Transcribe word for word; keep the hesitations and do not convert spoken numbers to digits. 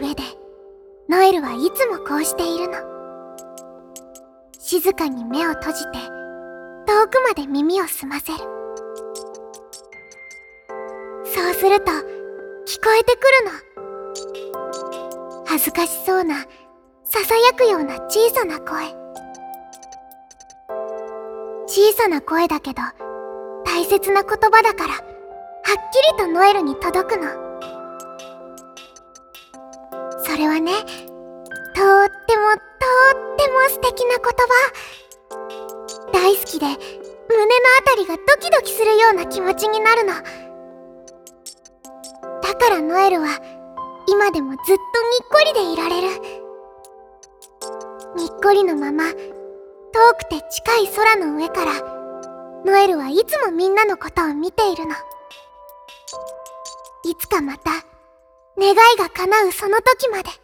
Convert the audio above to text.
上でノエルはいつもこうしているの。静かに目を閉じて遠くまで耳を澄ませる。そうすると聞こえてくるの。恥ずかしそうなささやくような小さな声。小さな声だけど大切な言葉だからはっきりとノエルに届くの。それはね、とってもとっても素敵な言葉。大好きで胸のあたりがドキドキするような気持ちになるの。だからノエルは今でもずっとにっこりでいられる。にっこりのまま遠くて近い空の上からノエルはいつもみんなのことを見ているの。いつかまた願いが叶うその時まで。